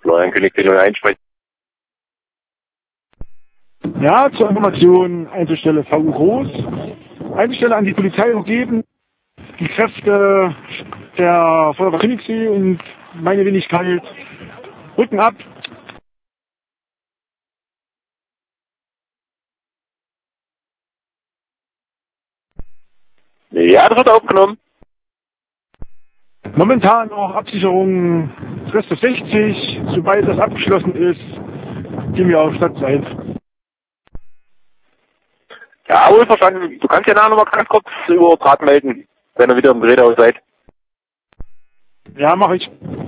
Florian König, den wir einsprechen. Ja, zur Information, Einzelstelle VU Groß. Einzelstelle an die Polizei übergeben. Die Kräfte der Feuerwehr Königssee und meine Wenigkeit rücken ab. Ja, das wird aufgenommen. Momentan noch Absicherung Rest auf 60. Sobald das abgeschlossen ist, gehen wir auf Stadtzeit. Ja, wohl verstanden. Du kannst ja nachher nochmal ganz kurz über Draht melden, wenn ihr wieder im Gerätehaus seid. Ja, mache ich.